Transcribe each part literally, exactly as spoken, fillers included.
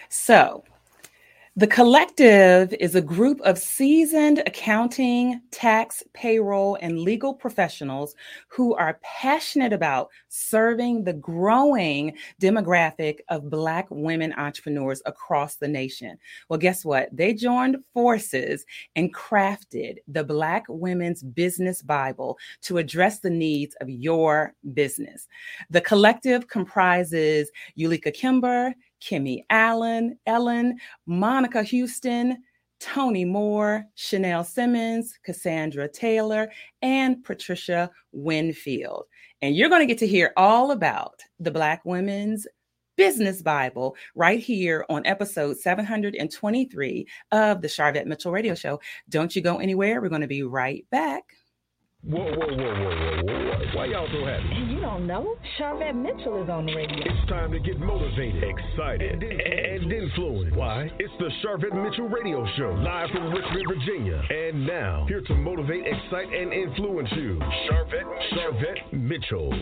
So, The Collective is a group of seasoned accounting, tax, payroll, and legal professionals who are passionate about serving the growing demographic of Black women entrepreneurs across the nation. Well, guess what? They joined forces and crafted the Black Women's Business Bible to address the needs of your business. The Collective comprises Yulika Kimber, Kimmy Allen, Ellen, Monica Houston, Tony Moore, Chanel Simmons, Cassandra Taylor, and Patricia Winfield. And you're going to get to hear all about the Black Women's Business Bible right here on episode seven hundred twenty-three of the Sharvette Mitchell Radio Show. Don't you go anywhere. We're going to be right back. Whoa, whoa, whoa, whoa, whoa, whoa. Why y'all so happy? You don't know? Sharvette Mitchell is on the radio. It's time to get motivated, excited, and, and influenced. Why? It's the Sharvette Mitchell Radio Show, live from Richmond, Virginia. And now, here to motivate, excite, and influence you, Sharvette, Sharvette Mitchell.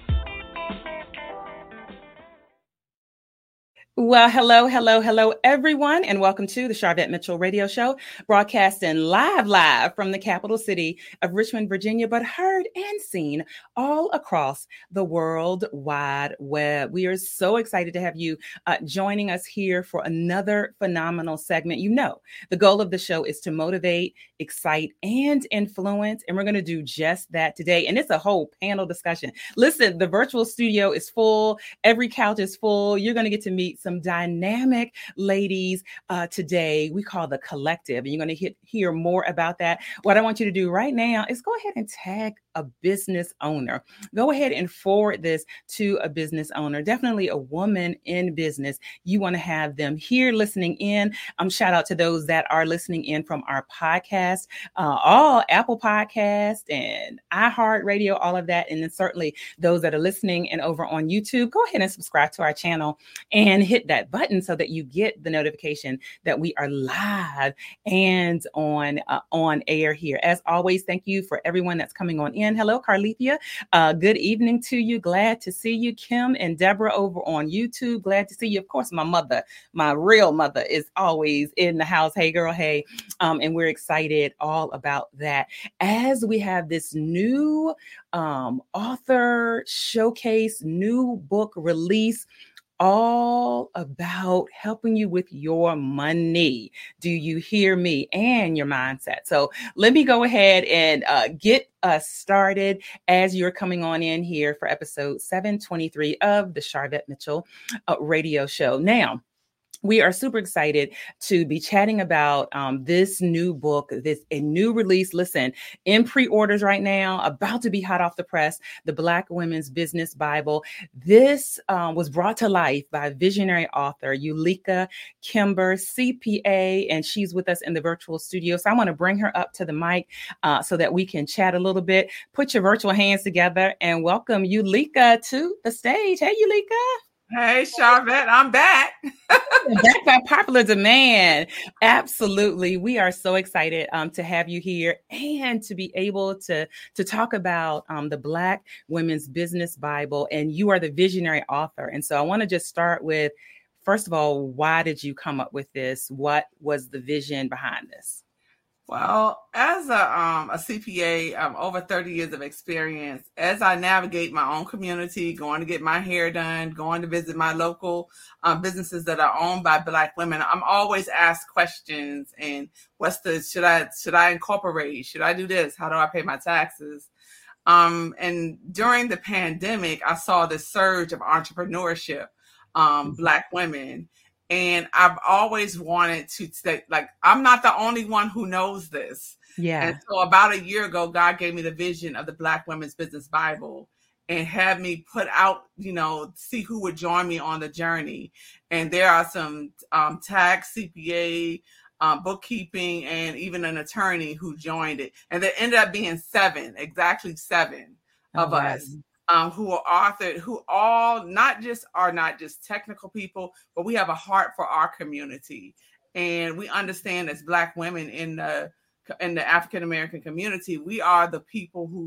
Well, hello, hello, hello, everyone, and welcome to the Sharvette Mitchell Radio Show, broadcasting live, live from the capital city of Richmond, Virginia, but heard and seen all across the World Wide Web. We are so excited to have you uh, joining us here for another phenomenal segment. You know, the goal of the show is to motivate, excite, and influence, and we're going to do just that today. And it's a whole panel discussion. Listen, the virtual studio is full. Every couch is full. You're going to get to meet some dynamic ladies uh, today. We call the Collective, and you're going to hear more about that. What I want you to do right now is go ahead and tag a business owner. Go ahead and forward this to a business owner, definitely a woman in business. You want to have them here listening in. Um, shout out to those that are listening in from our podcast, uh, all Apple Podcasts and iHeartRadio, all of that. And then certainly those that are listening and over on YouTube, go ahead and subscribe to our channel and hit that button so that you get the notification that we are live and on uh, on air here. As always, thank you for everyone that's coming on in. Hello, Carlithia. Uh, good evening to you. Glad to see you. Kim and Deborah over on YouTube. Glad to see you. Of course, my mother, my real mother, is always in the house. Hey, girl. Hey. Um, and we're excited all about that. As we have this new um, author showcase, new book release, all about helping you with your money. Do you hear me? And your mindset. So let me go ahead and uh, get us started as you're coming on in here for episode seven twenty-three of the Sharvette Mitchell uh, Radio Show. Now, we are super excited to be chatting about um, this new book, this a new release. Listen, in pre-orders right now, about to be hot off the press, the Black Women's Business Bible. This um, was brought to life by visionary author Yulika Kimber, C P A, and she's with us in the virtual studio. So I want to bring her up to the mic uh, so that we can chat a little bit. Put your virtual hands together and welcome Yulika to the stage. Hey, Yulika. Hey, Sharvette, I'm back. Back by popular demand. Absolutely. We are so excited um, to have you here and to be able to, to talk about um, the Black Women's Business Bible. And you are the visionary author. And so I want to just start with, first of all, why did you come up with this? What was the vision behind this? Well, as a, um, a C P A, um, over thirty years of experience, as I navigate my own community, going to get my hair done, going to visit my local um, businesses that are owned by Black women, I'm always asked questions. And what's the, should I, should I incorporate? Should I do this? How do I pay my taxes? Um, and during the pandemic, I saw the surge of entrepreneurship, um, Black women. And I've always wanted to say, like, I'm not the only one who knows this. Yeah. And so about a year ago, God gave me the vision of the Black Women's Business Bible and had me put out, you know, see who would join me on the journey. And there are some um, tax, C P A, um, bookkeeping, and even an attorney who joined it. And there ended up being seven, exactly seven of Oh, us. wow. Um, who are authored, who all not just are not just technical people, but we have a heart for our community. And we understand as Black women in the in the African American community, we are the people who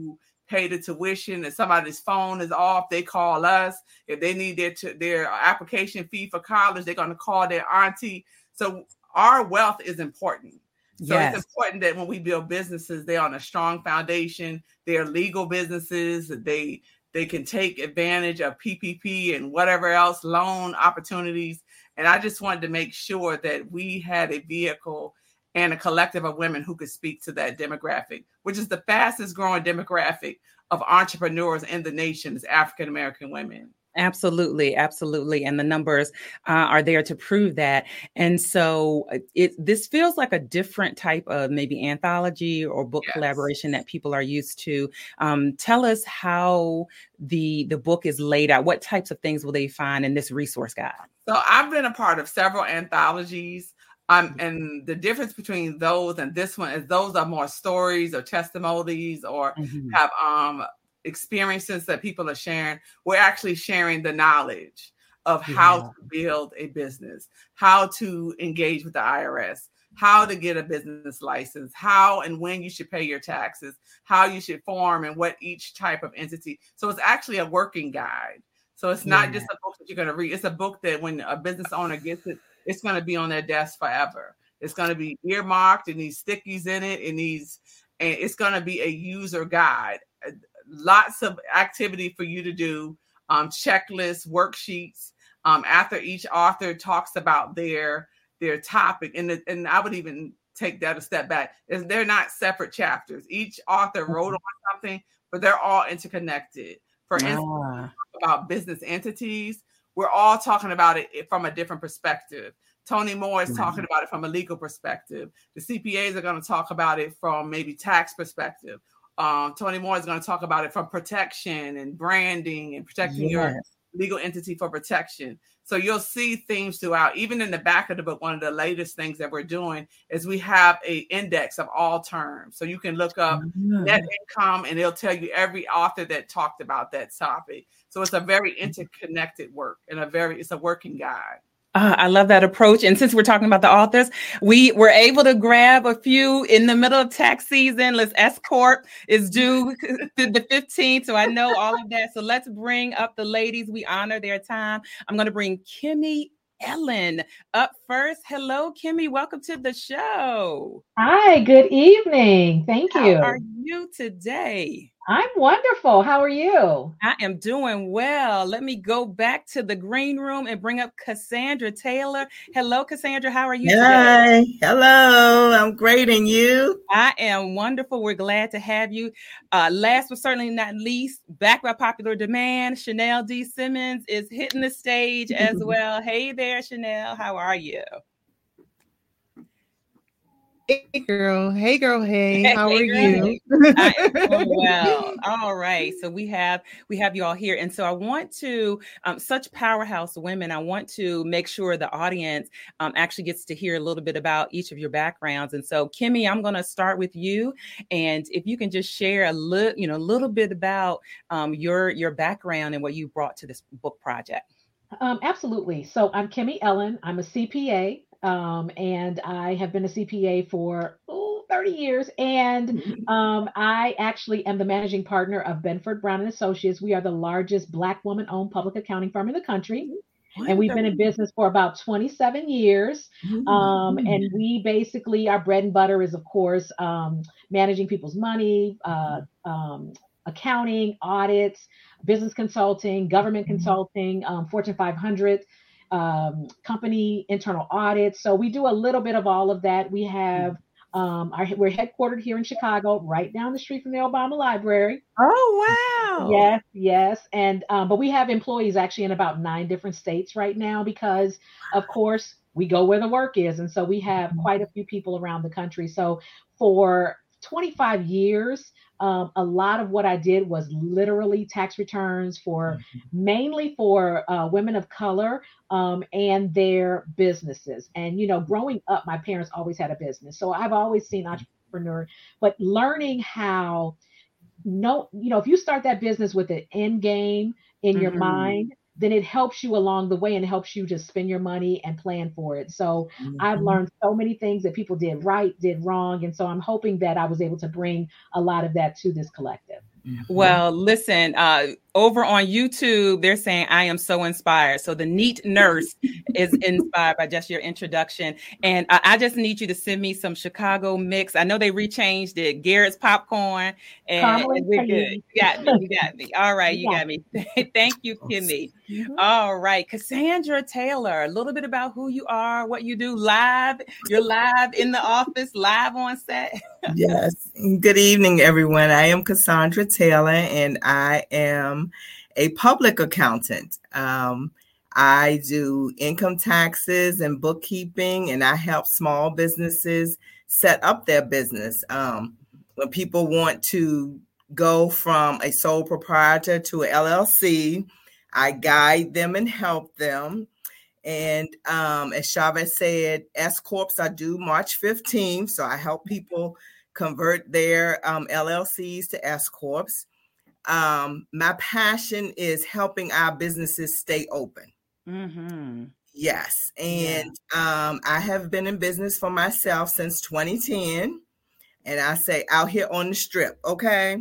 pay the tuition. If somebody's phone is off, they call us. If they need their t- their application fee for college, they're going to call their auntie. So our wealth is important. So yes. It's important that when we build businesses, they're on a strong foundation. They're legal businesses. They they can take advantage of P P P and whatever else, loan opportunities. And I just wanted to make sure that we had a vehicle and a collective of women who could speak to that demographic, which is the fastest growing demographic of entrepreneurs in the nation, is African American women. Absolutely. Absolutely. And the numbers uh, are there to prove that. And so it this feels like a different type of maybe anthology or book yes. collaboration that people are used to. Um, tell us how the the book is laid out. What types of things will they find in this resource guide? So I've been a part of several anthologies. Um, and the difference between those and this one is those are more stories or testimonies or mm-hmm. have um experiences that people are sharing. We're actually sharing the knowledge of how yeah. to build a business, how to engage with the I R S, how to get a business license, how and when you should pay your taxes, how you should form and what each type of entity. So it's actually a working guide. So it's not yeah. just a book that you're going to read. It's a book that when a business owner gets it, it's going to be on their desk forever. It's going to be earmarked. It needs stickies in it. It needs, and it's going to be a user guide. Lots of activity for you to do, um, checklists, worksheets. Um, after each author talks about their their topic, and the, and I would even take that a step back. Is they're not separate chapters. Each author wrote on something, but they're all interconnected. For instance, ah. about business entities, we're all talking about it from a different perspective. Tony Moore is mm-hmm. talking about it from a legal perspective. The C P As are going to talk about it from maybe tax perspective. Um, Tony Moore is going to talk about it from protection and branding and protecting yes. your legal entity for protection. So you'll see themes throughout. Even in the back of the book, one of the latest things that we're doing is we have a index of all terms. So you can look up mm-hmm. net income and it'll tell you every author that talked about that topic. So it's a very interconnected work and a very, it's a working guide. Uh, I love that approach. And since we're talking about the authors, we were able to grab a few in the middle of tax season. Let's S Corp is due the fifteenth. So I know all of that. So let's bring up the ladies. We honor their time. I'm going to bring Kimmy Ellen up first. Hello, Kimmy. Welcome to the show. Hi, good evening. Thank you. How are you today? I'm wonderful. How are you? I am doing well. Let me go back to the green room and bring up Cassandra Taylor. Hello, Cassandra. How are you Hi. today? Hello. I'm great. And you? I am wonderful. We're glad to have you. Uh, last but certainly not least, back by popular demand, Chanel D. Simmons is hitting the stage as well. Hey there, Chanel. How are you? Hey girl, hey girl, hey, how hey, are girl. you? I am doing well. All right. So we have we have you all here. And so I want to, um, such powerhouse women, I want to make sure the audience um, actually gets to hear a little bit about each of your backgrounds. And so Kimmy, I'm going to start with you. And if you can just share a little, you know, a little bit about um, your your background and what you brought to this book project. Um, absolutely. So I'm Kimmy Ellen. I'm a C P A. Um, and I have been a C P A for oh, thirty years. And um, I actually am the managing partner of Benford Brown and Associates. We are the largest Black woman-owned public accounting firm in the country. And we've been in business for about twenty-seven years. Um, and we basically, our bread and butter is, of course, um, managing people's money, uh, um, accounting, audits, business consulting, government consulting, um, Fortune five hundred. Um, company internal audits. So we do a little bit of all of that. We have, um, our, we're headquartered here in Chicago, right down the street from the Obama Library. Oh, wow. Yes, yes. And, um, but we have employees actually in about nine different states right now because, of course, we go where the work is. And so we have quite a few people around the country. So for twenty-five years, Um, a lot of what I did was literally tax returns for mainly for uh, women of color um, and their businesses. And, you know, growing up, my parents always had a business. So I've always seen entrepreneur, but learning how, no, you know, if you start that business with an end game in mm-hmm. your mind, then it helps you along the way and helps you to spend your money and plan for it. So mm-hmm. I've learned so many things that people did right, did wrong. And so I'm hoping that I was able to bring a lot of that to this collective. Well, listen, uh, over on YouTube, they're saying I am so inspired. So the neat nurse is inspired by just your introduction. And I, I just need you to send me some Chicago mix. I know they rechanged it. Garrett's popcorn. And, and we're good. You got me. You got me. All right. You got me. Thank you, Kimmy. Mm-hmm. All right. Cassandra Taylor, a little bit about who you are, what you do live. You're live in the office, live on set. Yes. Good evening, everyone. I am Cassandra Taylor, and I am a public accountant. Um, I do income taxes and bookkeeping, and I help small businesses set up their business. Um, when people want to go from a sole proprietor to an L L C, I guide them and help them. And um, as Sharvette said, S Corps are due March fifteenth, so I help people convert their um, L L Cs to S Corps. Um, my passion is helping our businesses stay open. Mm-hmm. Yes. And yeah. um, I have been in business for myself since twenty ten. And I say out here on the strip, okay?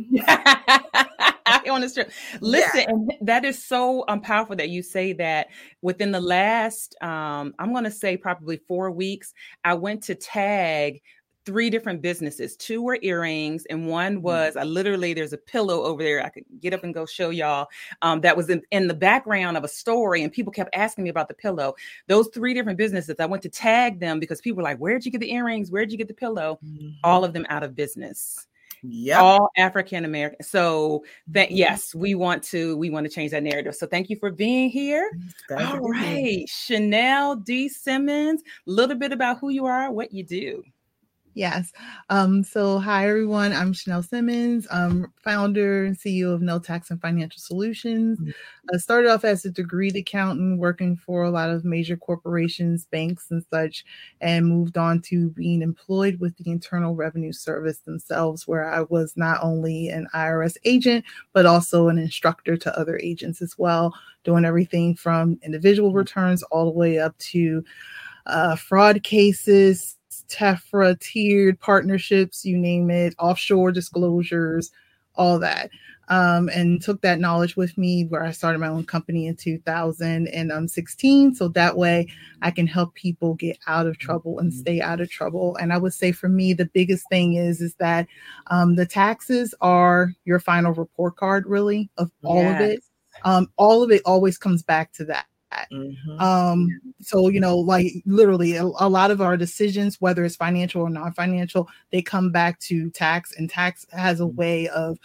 Out here on the strip. Listen, yeah. and that is so um, powerful that you say that. Within the last, um, I'm going to say probably four weeks, I went to tag three different businesses. Two were earrings, and one was, I literally, there's a pillow over there. I could get up and go show y'all. Um, that was in, in the background of a story, and people kept asking me about the pillow. Those three different businesses, I went to tag them because people were like, where'd you get the earrings? Where'd you get the pillow? Mm-hmm. All of them out of business. Yeah, all African American. So that yes, we want to we want to change that narrative. So thank you for being here. Thank all right, here. Chanel D. Simmons, a little bit about who you are, what you do. Yes. Um, so hi, everyone. I'm Chanel Simmons, um, founder and C E O of No Tax and Financial Solutions. Mm-hmm. I started off as a degreed accountant working for a lot of major corporations, banks and such, and moved on to being employed with the Internal Revenue Service themselves, where I was not only an I R S agent, but also an instructor to other agents as well, doing everything from individual returns all the way up to uh, fraud cases, TEFRA, tiered partnerships, you name it, offshore disclosures, all that. Um, and took that knowledge with me where I started my own company in two thousand sixteen. So that way I can help people get out of trouble and stay out of trouble. And I would say for me, the biggest thing is, is that um, the taxes are your final report card, really, of all yes. of it. Um, all of it always comes back to that. Mm-hmm. Um, so, you know, like literally a, a lot of our decisions, whether it's financial or non-financial, they come back to tax, and tax has a way of,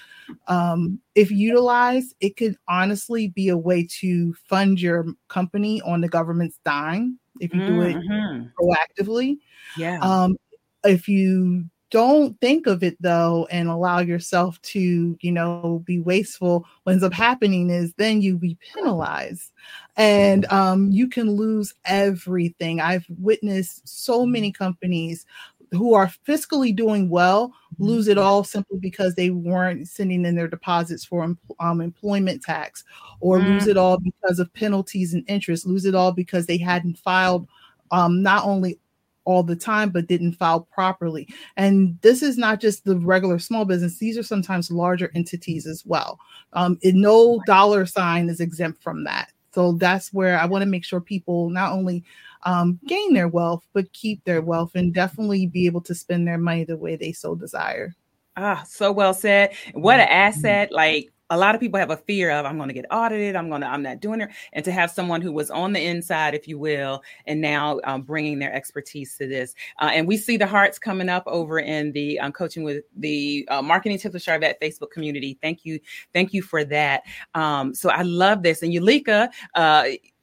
um, if utilized, it could honestly be a way to fund your company on the government's dime if you do it mm-hmm. proactively. Yeah. Um, if you don't think of it though, and allow yourself to, you know, be wasteful, what ends up happening is then you be penalized, and um, you can lose everything. I've witnessed so many companies who are fiscally doing well lose it all simply because they weren't sending in their deposits for um, employment tax, or mm. lose it all because of penalties and interest, lose it all because they hadn't filed um, not only all the time, but didn't file properly. And this is not just the regular small business. These are sometimes larger entities as well. Um, and no dollar sign is exempt from that. So that's where I want to make sure people not only um, gain their wealth, but keep their wealth and definitely be able to spend their money the way they so desire. Ah, so well said. What an asset. Like, a lot of people have a fear of, I'm going to get audited. I'm going to, I'm not doing it. And to have someone who was on the inside, if you will, and now um, bringing their expertise to this. Uh, and we see the hearts coming up over in the um, coaching with the uh, Marketing Tips with Sharvette Facebook community. Thank you. Thank you for that. Um, so I love this. And Yulika, uh,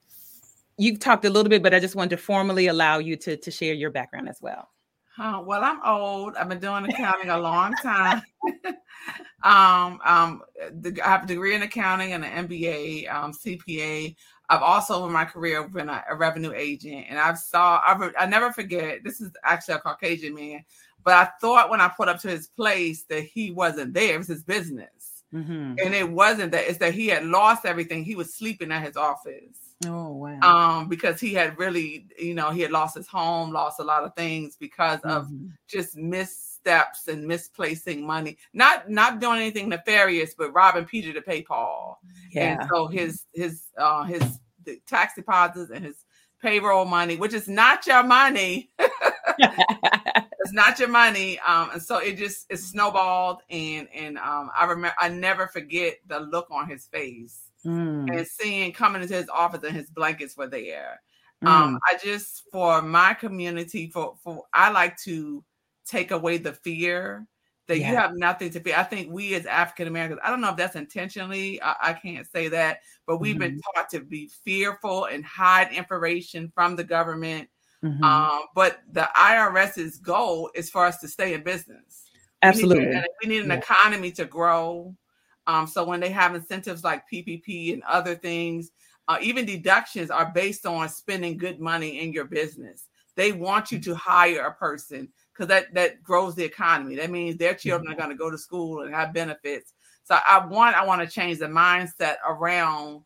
you've talked a little bit, but I just wanted to formally allow you to, to share your background as well. Huh, well, I'm old. I've been doing accounting a long time. um, um, the, I have a degree in accounting and an M B A, um, C P A. I've also in my career been a, a revenue agent, and I've saw. I've, I never forget. This is actually a Caucasian man, but I thought when I put up to his place that he wasn't there. It was his business, mm-hmm. and it wasn't that. It's that he had lost everything. He was sleeping at his office. Oh, wow. Um, because he had really, you know, he had lost his home, lost a lot of things because mm-hmm. of just mistakes missteps and misplacing money, not not doing anything nefarious, but robbing Peter to pay Paul. Yeah. And so his his uh, his the tax deposits and his payroll money, which is not your money. It's not your money. Um, and so it just it snowballed, and and um, I remember I never forget the look on his face mm. and seeing coming into his office and his blankets were there. Mm. Um, I just for my community, for for I like to take away the fear that yeah. you have nothing to fear. I think we as African Americans, I don't know if that's intentionally, I, I can't say that, but we've mm-hmm. been taught to be fearful and hide information from the government. Mm-hmm. Um, but the I R S's goal is for us to stay in business. Absolutely. We need, we need an yeah. economy to grow. Um, so when they have incentives like P P P and other things, uh, even deductions are based on spending good money in your business. They want you to hire a person because that, that grows the economy. That means their children mm-hmm. are going to go to school and have benefits. So I want I want to change the mindset around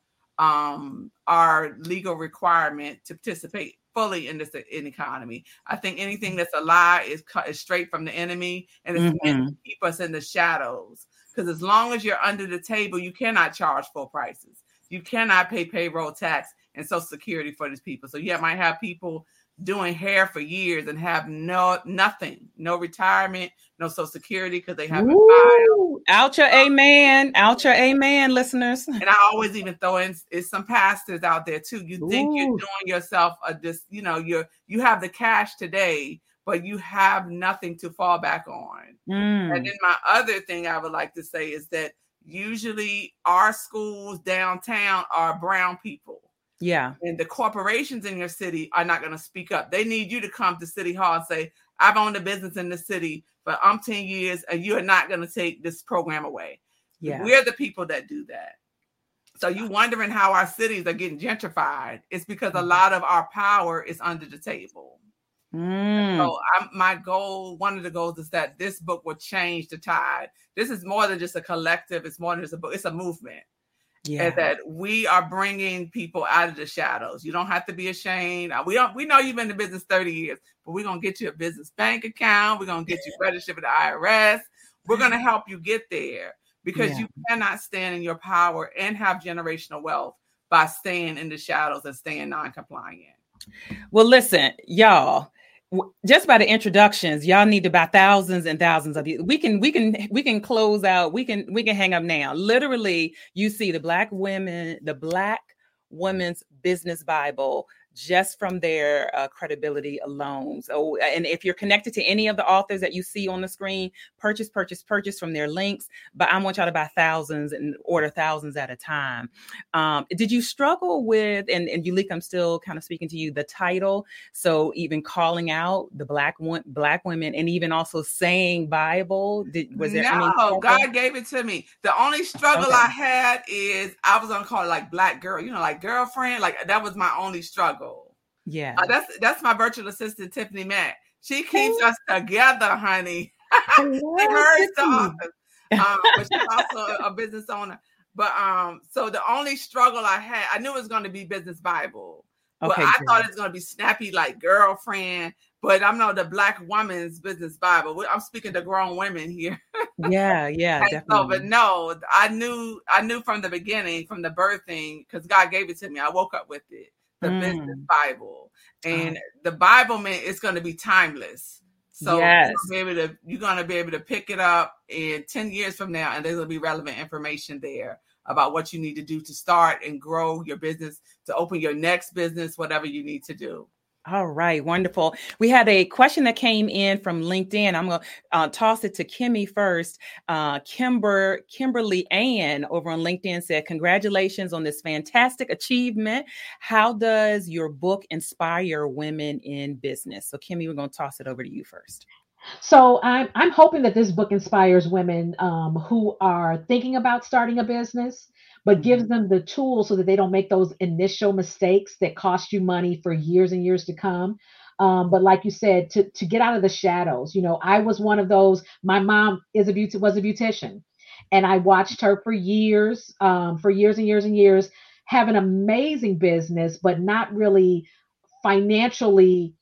um, our legal requirement to participate fully in this in economy. I think anything that's a lie is cut is straight from the enemy, and it's mm-hmm. meant to keep us in the shadows. Because as long as you're under the table, you cannot charge full prices. You cannot pay payroll tax and Social Security for these people. So you might have people doing hair for years and have no nothing, no retirement, no Social Security because they haven't filed. Out your amen, out your amen, listeners. And I always even throw in is some pastors out there too. You think Ooh. You're doing yourself a this, you know, you're you have the cash today, but you have nothing to fall back on. Mm. And then my other thing I would like to say is that usually our schools downtown are brown people. Yeah. And the corporations in your city are not going to speak up. They need you to come to City Hall and say, I've owned a business in the city for umpteen years, and you are not going to take this program away. Yeah. We're the people that do that. So you wondering how our cities are getting gentrified. It's because a lot of our power is under the table. Mm. So I'm, my goal, one of the goals is that this book will change the tide. This is more than just a collective. It's more than just a book. It's a movement. Yeah. And that we are bringing people out of the shadows. You don't have to be ashamed. We don't. We know you've been in the business thirty years, but we're gonna get you a business bank account. We're gonna get you registered with the I R S. We're gonna help you get there because yeah. you cannot stand in your power and have generational wealth by staying in the shadows and staying non-compliant. Well, listen, y'all. Just by the introductions, y'all need to buy thousands and thousands of these. We can, we can, we can close out. We can, we can hang up now. Literally, you see the Black women, the Black Women's Business Bible, just from their uh, credibility alone. So, and if you're connected to any of the authors that you see on the screen, purchase, purchase, purchase from their links. But I want y'all to buy thousands and order thousands at a time. Um, did you struggle with, and, and Ulika, I'm still kind of speaking to you, the title. So even calling out the Black one, Black women, and even also saying Bible. Did, was there no, any God gave it to me. The only struggle okay. I had is I was gonna call it like Black girl, you know, like girlfriend. Like that was my only struggle. Yeah, uh, that's that's my virtual assistant Tiffany Mack. She keeps oh. us together, honey. She hurries the office, um, but she's also a business owner. But um, so the only struggle I had, I knew it was going to be Business Bible, but okay, I good. thought it was going to be snappy like girlfriend. But I'm not the Black Woman's Business Bible. I'm speaking to grown women here. Yeah, yeah, definitely. So, but no, I knew I knew from the beginning, from the birthing, because God gave it to me. I woke up with it. The mm. Business Bible, and oh. the Bible man is going to be timeless. So yes. you're, gonna be able to, you're going to be able to pick it up in ten years from now, and there's going to be relevant information there about what you need to do to start and grow your business, to open your next business, whatever you need to do. All right. Wonderful. We had a question that came in from LinkedIn. I'm going to uh, toss it to Kimmy first. Uh, Kimber, Kimberly Ann over on LinkedIn said, congratulations on this fantastic achievement. How does your book inspire women in business? So Kimmy, we're going to toss it over to you first. So I'm, I'm hoping that this book inspires women um, who are thinking about starting a business, but gives them the tools so that they don't make those initial mistakes that cost you money for years and years to come. Um, but like you said, to, to get out of the shadows, you know, I was one of those. My mom is a beauty, was a beautician, and I watched her for years, um, for years and years and years, have an amazing business, but not really financially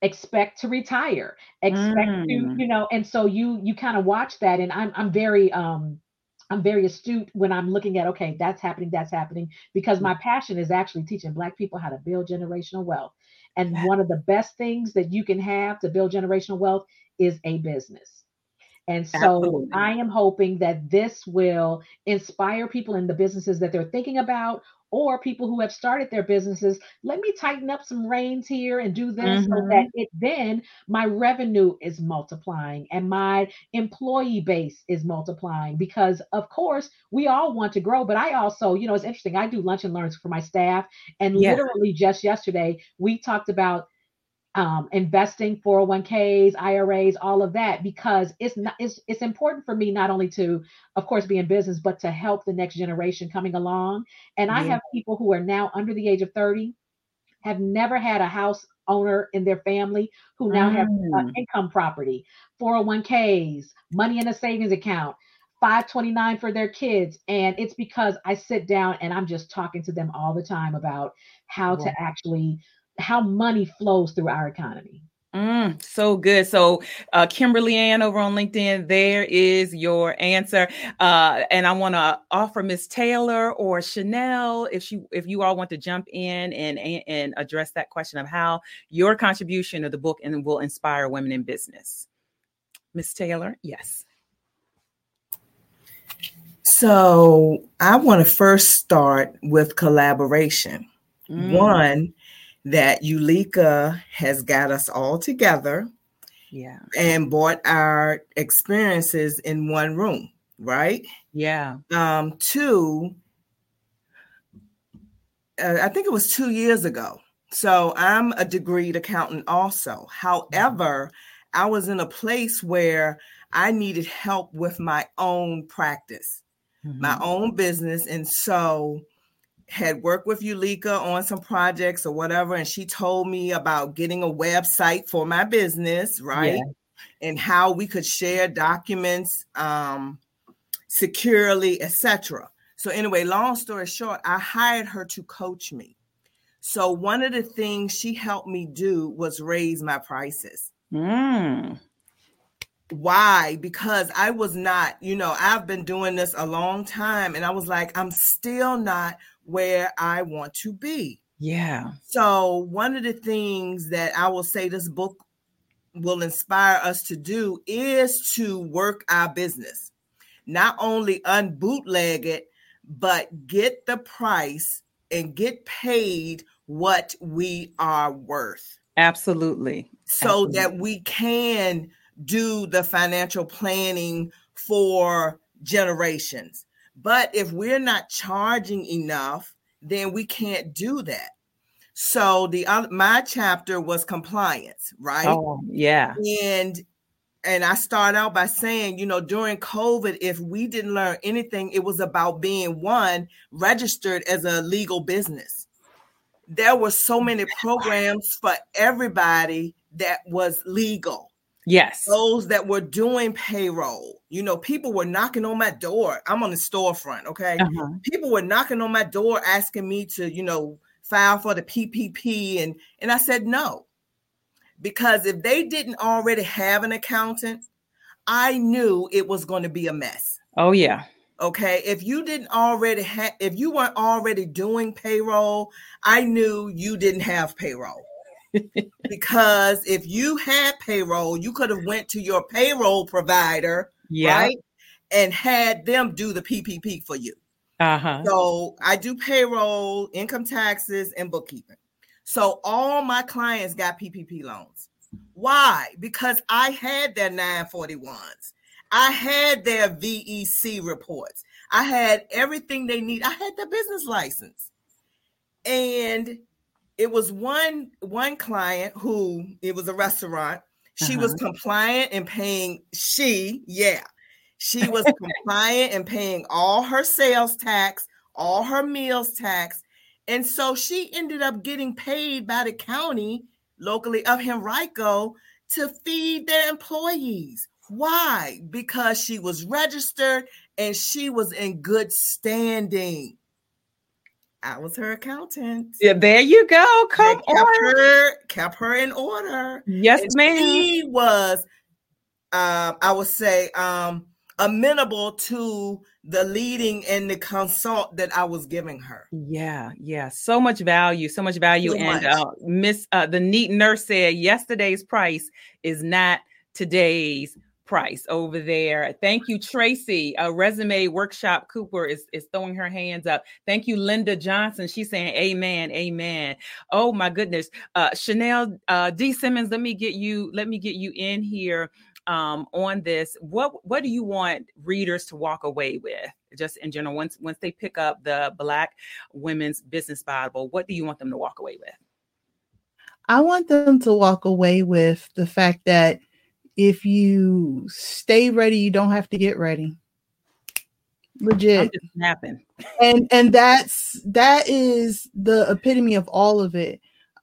expect to retire, expect Mm. to, you know, and so you you kind of watch that. And I'm I'm very um I'm very astute when I'm looking at, okay, that's happening, that's happening, because my passion is actually teaching Black people how to build generational wealth. And one of the best things that you can have to build generational wealth is a business. And so Absolutely. I am hoping that this will inspire people in the businesses that they're thinking about, or people who have started their businesses. Let me tighten up some reins here and do this, so Mhm. that it then my revenue is multiplying and my employee base is multiplying, because of course we all want to grow. But I also, you know, it's interesting. I do lunch and learns for my staff, and Yeah. literally just yesterday we talked about um, investing, four oh one k's, I R As, all of that, because it's not, it's, it's important for me not only to, of course, be in business, but to help the next generation coming along. And I Yeah. have people who are now under the age of thirty, have never had a house owner in their family, who now have uh, Mm. income property, four oh one k's, money in a savings account, five twenty-nine for their kids. And it's because I sit down and I'm just talking to them all the time about how Wow. to actually, how money flows through our economy. Mm, so good. So, uh, Kimberly Ann over on LinkedIn, there is your answer. Uh, and I want to offer Miss Taylor or Chanel, if she, if you all want to jump in and, and and address that question of how your contribution of the book and will inspire women in business. Miss Taylor, yes. So I want to first start with collaboration. Mm. One, that Ulika has got us all together, Yeah, and brought our experiences in one room, right? yeah. Um, two, uh, I think it was two years ago. So I'm a degreed accountant also. However, I was in a place where I needed help with my own practice, Mm-hmm. my own business. And so had worked with Ulika on some projects or whatever. And she told me about getting a website for my business, right? Yeah. And how we could share documents um, securely, et cetera. So anyway, long story short, I hired her to coach me. So one of the things she helped me do was raise my prices. Mm. Why? Because I was not, you know, I've been doing this a long time, and I was like, I'm still not where I want to be. Yeah. So one of the things that I will say this book will inspire us to do is to work our business, not only unbootleg it, but get the price and get paid what we are worth. Absolutely. So Absolutely. that we can do the financial planning for generations. But if we're not charging enough, then we can't do that. So the uh, my chapter was compliance, right? Oh, yeah. And and I start out by saying, you know, during COVID, if we didn't learn anything, it was about being, one, registered as a legal business. There were so many programs for everybody that was legal. Yes. Those that were doing payroll, you know, people were knocking on my door. I'm on the storefront, okay? Uh-huh. People were knocking on my door asking me to, you know, file for the P P P. And, and I said no. Because if they didn't already have an accountant, I knew it was going to be a mess. Oh, yeah. Okay. If you didn't already have, if you weren't already doing payroll, I knew you didn't have payroll. Because if you had payroll, you could have went to your payroll provider, Yeah. right? And had them do the P P P for you. Uh-huh. So I do payroll, income taxes, and bookkeeping. So all my clients got P P P loans. Why? Because I had their nine forty-ones. I had their V E C reports. I had everything they need. I had their business license. And it was one, one client who, it was a restaurant. She Uh-huh. was compliant and paying, she, yeah. She was compliant and paying all her sales tax, all her meals tax. And so she ended up getting paid by the county locally of Henrico to feed their employees. Why? Because she was registered and she was in good standing. I was her accountant. Yeah, there you go. Come kept on. her, kept her in order. Yes, and ma'am. She was, uh, I would say, um, amenable to the leading and the consult that I was giving her. Yeah, yeah. So much value, so much value. So and much. Uh, Miss uh, the neat nurse said yesterday's price is not today's price over there. Thank you, Tracy. A Resume Workshop Cooper is, is throwing her hands up. Thank you, Linda Johnson. She's saying amen, amen. Oh my goodness. Uh, Chanel uh, D. Simmons, let me get you, let me get you in here um, on this. What what do you want readers to walk away with? Just in general, once once they pick up the Black Women's Business Bible, what do you want them to walk away with? I want them to walk away with the fact that if you stay ready, you don't have to get ready. Legit. I'm just snapping. And and that's that is the epitome of all of it.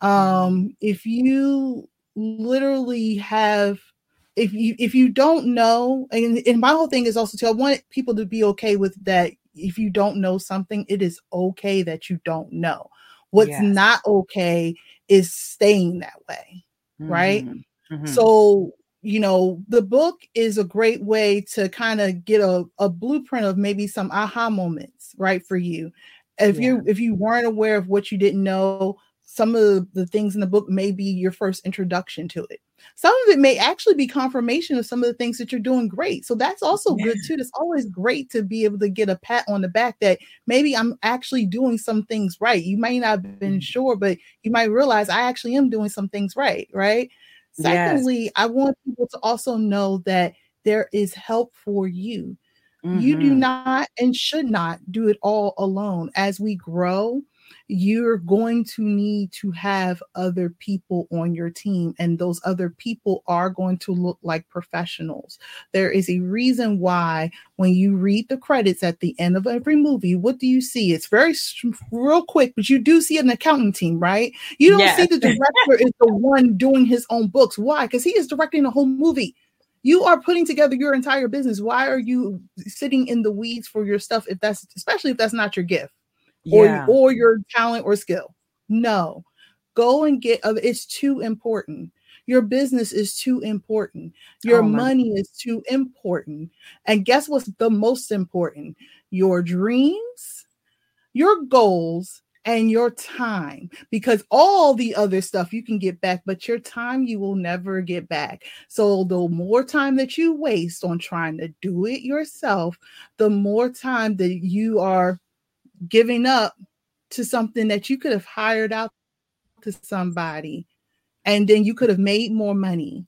Um, if you literally have if you if you don't know, and, and my whole thing is also too, I want people to be okay with that. If you don't know something, it is okay that you don't know. What's Yes. not okay is staying that way, right? Mm-hmm. Mm-hmm. So, you know, the book is a great way to kind of get a, a blueprint of maybe some aha moments, right, for you. If Yeah. you if you weren't aware of what you didn't know, some of the, the things in the book may be your first introduction to it. Some of it may actually be confirmation of some of the things that you're doing great. So that's also Yeah. good too. It's always great to be able to get a pat on the back that maybe I'm actually doing some things right. You might not have been sure, but you might realize I actually am doing some things right, right? Secondly, Yes. I want people to also know that there is help for you. Mm-hmm. You do not and should not do it all alone. As we grow, you're going to need to have other people on your team, and those other people are going to look like professionals. There is a reason why when you read the credits at the end of every movie, what do you see? It's very real quick, but you do see an accounting team, right? You don't Yes. see the director is the one doing his own books. Why? Because he is directing the whole movie. You are putting together your entire business. Why are you sitting in the weeds for your stuff if that's, especially if that's not your gift? Yeah. Or, or your talent or skill? No, go and get, uh, it's too important. Your business is too important. Your Oh, my- money is too important. And guess what's the most important? Your dreams, your goals, and your time. Because all the other stuff you can get back, but your time you will never get back. So the more time that you waste on trying to do it yourself, the more time that you are giving up to something that you could have hired out to somebody, and then you could have made more money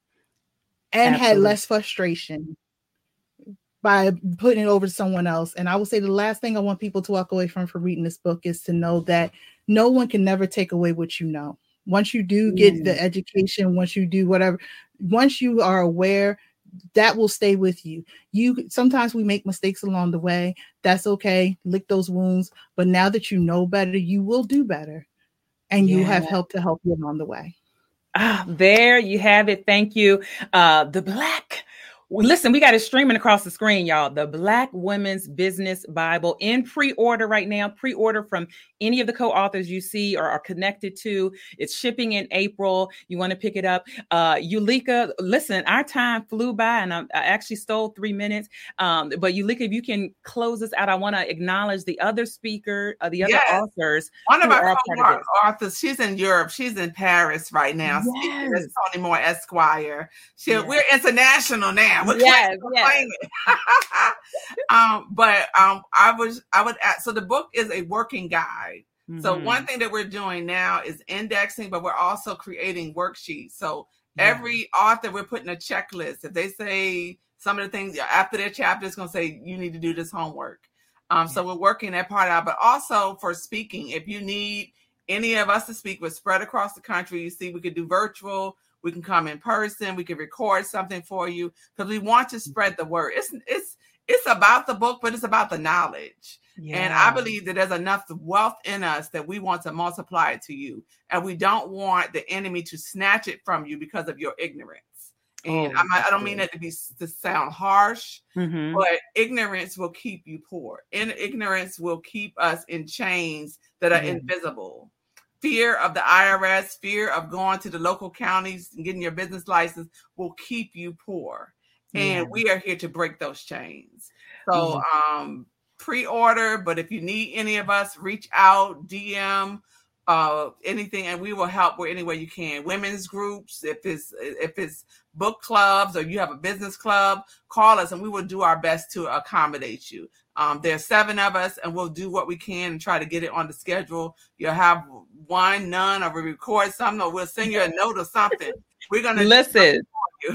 and Absolutely. had less frustration by putting it over to someone else. And I will say the last thing I want people to walk away from for reading this book is to know that no one can never take away what you know. Once you do get Mm. the education, once you do whatever, once you are aware, that will stay with you. You sometimes we make mistakes along the way. That's okay. Lick those wounds. But now that you know better, you will do better. And you have Yeah. help to help you along the way. Ah, there you have it. Thank you. Uh, the Black. Listen, we got it streaming across the screen, y'all. The Black Women's Business Bible in pre-order right now. Pre-order from any of the co-authors you see or are connected to. It's shipping in April. You want to pick it up. Uh, Yulika, listen, our time flew by and I, I actually stole three minutes. Um, but Yulika, if you can close us out, I want to acknowledge the other speaker, uh, the other Yes. authors. One of who our are part of this. co-authors, she's in Europe. She's in Paris right now. Yes. That's Tony Moore Esquire. She, Yes. We're international now. We're Yes, claiming- we're yes. claiming. um, but um, I was, I would add, so the book is a working guide. So Mhm. one thing that we're doing now is indexing, but we're also creating worksheets. So Yeah. every author, we're putting a checklist. If they say some of the things after their chapter, it's going to say, you need to do this homework. Um, So we're working that part out, but also for speaking, if you need any of us to speak, we're spread across the country. You see, we could do virtual, we can come in person, we can record something for you because we want to spread the word. It's it's it's about the book, but it's about the knowledge. And I Yeah. believe that there's enough wealth in us that we want to multiply it to you. And we don't want the enemy to snatch it from you because of your ignorance. And Oh, I, I don't mean that to be to sound harsh, mm-hmm. but ignorance will keep you poor. And ignorance will keep us in chains that are Yeah. invisible. Fear of the I R S, fear of going to the local counties and getting your business license will keep you poor. And Yeah. we are here to break those chains. So Yeah. um, pre-order, but if you need any of us, reach out, D M, uh, anything, and we will help where any way you can. Women's groups, if it's if it's book clubs or you have a business club, call us and we will do our best to accommodate you. Um, there's seven of us and we'll do what we can and try to get it on the schedule. You'll have one, none, or we record something, or we'll send you a note or something. We're going to listen. You.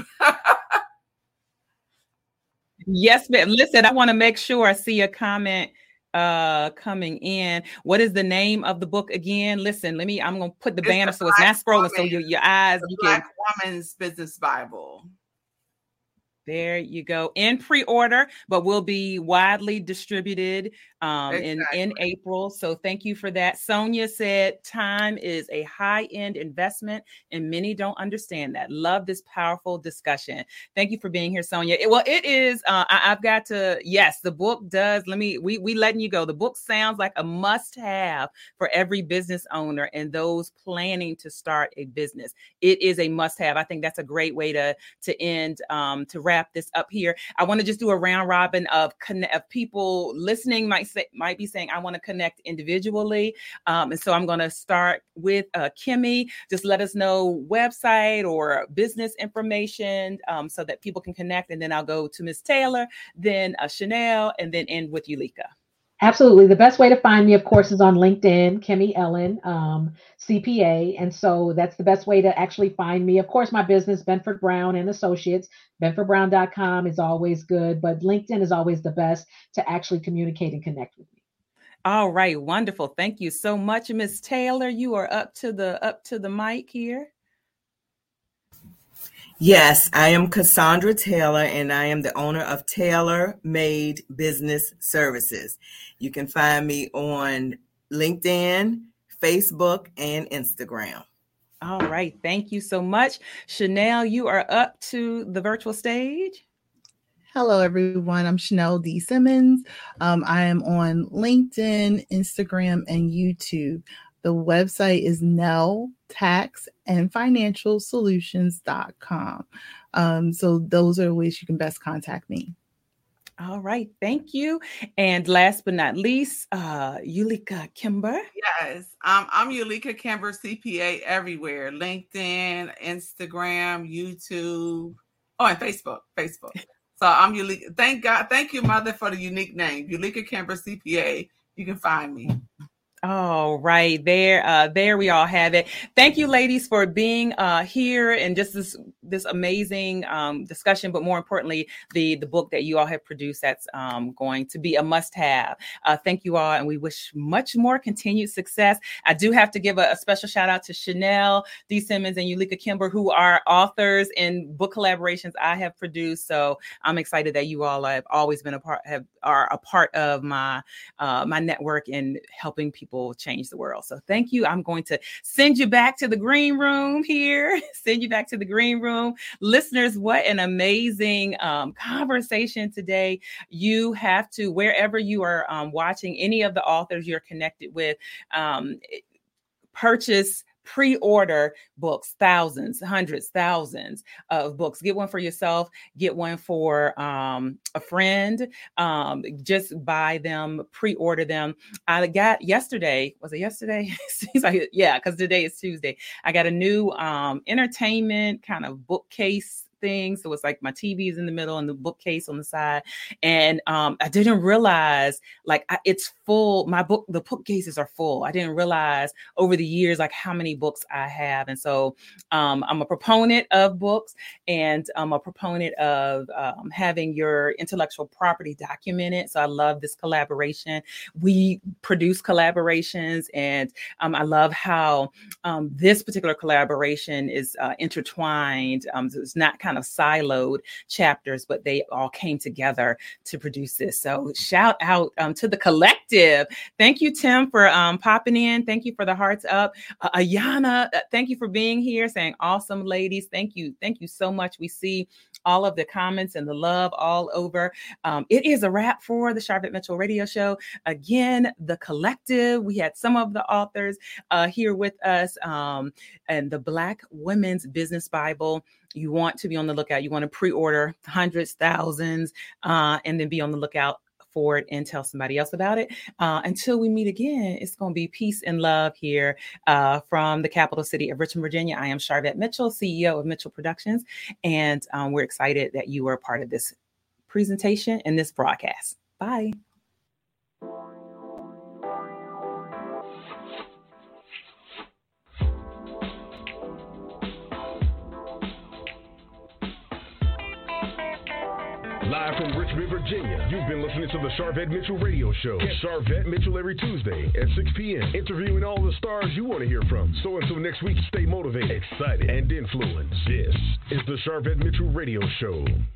Yes, ma'am. Listen, I want to make sure I see a comment uh coming in. What is the name of the book again? Listen, let me, I'm going to put the It's banner the so it's not scrolling. Woman, So your, your eyes, the you Black can. Woman's Business Bible. There you go. In pre-order, but will be widely distributed um, Exactly. in, in April. So thank you for that. Sonia said time is a high-end investment and many don't understand that. Love this powerful discussion. Thank you for being here, Sonia. It, well, it is, uh, I, I've got to, yes, the book does. Let me, we, we letting you go. The book sounds like a must-have for every business owner and those planning to start a business. It is a must-have. I think that's a great way to, to end, um, to wrap this up here. I want to just do a round robin of connect, of people listening might say, might be saying, I want to connect individually. Um, and so I'm going to start with uh, Kimmy. Just let us know website or business information um, so that people can connect. And then I'll go to Miz Taylor, then uh, Chanel, and then end with Yulika. Absolutely. The best way to find me, of course, is on LinkedIn, Kimmy Ellen, um, C P A. And so that's the best way to actually find me. Of course, my business, Benford Brown and Associates, benford brown dot com is always good, but LinkedIn is always the best to actually communicate and connect with me. All right. Wonderful. Thank you so much, Miz Taylor. You are up to the up to the mic here. Yes, I am Cassandra Taylor, and I am the owner of Taylor Made Business Services. You can find me on LinkedIn, Facebook, and Instagram. All right. Thank you so much. Chanel, you are up to the virtual stage. Hello, everyone. I'm Chanel D. Simmons. Um, I am on LinkedIn, Instagram, and YouTube. The website is Nell Tax and Financial Solutions dot com. Um, so those are ways you can best contact me. All right. Thank you. And last but not least, uh, Yulika Kimber. Yes, um, I'm Yulika Kimber, C P A everywhere. LinkedIn, Instagram, YouTube. Oh, and Facebook. Facebook. So I'm Yulika. Thank God. Thank you, Mother, for the unique name. Yulika Kimber, C P A. You can find me. All right, there, uh, there we all have it. Thank you, ladies, for being uh, here and just this this amazing um, discussion. But more importantly, the the book that you all have produced that's um, going to be a must-have. Uh, thank you all, and we wish much more continued success. I do have to give a, a special shout out to Chanel D. Simmons and Yulika Kimber, who are authors in book collaborations I have produced. So I'm excited that you all have always been a part have are a part of my uh, my network in helping people change the world. So thank you. I'm going to send you back to the green room here, send you back to the green room. Listeners, what an amazing um, conversation today. You have to, wherever you are um, watching any of the authors you're connected with, um, purchase pre-order books, thousands, hundreds, thousands of books. Get one for yourself, get one for um, a friend, um, just buy them, pre-order them. I got yesterday, was it yesterday? Seems like, yeah, because today is Tuesday. I got a new um, entertainment kind of bookcase thing. So it's like my T V is in the middle and the bookcase on the side. And um, I didn't realize like I, it's full. My book, the bookcases are full. I didn't realize over the years, like how many books I have. And so um, I'm a proponent of books and I'm a proponent of um, having your intellectual property documented. So I love this collaboration. We produce collaborations and um, I love how um, this particular collaboration is uh, intertwined. Um, so it's not kind kind of siloed chapters, but they all came together to produce this. So shout out um, to the collective. Thank you, Tim, for um, popping in. Thank you for the hearts up. Uh, Ayana, uh, thank you for being here, saying awesome, ladies. Thank you. Thank you so much. We see all of the comments and the love all over. Um, it is a wrap for the Sharvette Mitchell Radio Show. Again, the collective. We had some of the authors uh, here with us, um, and the Black Women's Business Bible. You want to be on the lookout. You want to pre-order hundreds, thousands, uh, and then be on the lookout for it and tell somebody else about it. Uh, until we meet again, it's going to be peace and love here uh, from the capital city of Richmond, Virginia. I am Sharvette Mitchell, C E O of Mitchell Productions, and um, we're excited that you are a part of this presentation and this broadcast. Bye. Live from Richmond, Virginia, you've been listening to the Sharvette Mitchell Radio Show. Catch Sharvette Mitchell every Tuesday at six p.m., interviewing all the stars you want to hear from. So until next week, stay motivated, excited, and influenced. This is the Sharvette Mitchell Radio Show.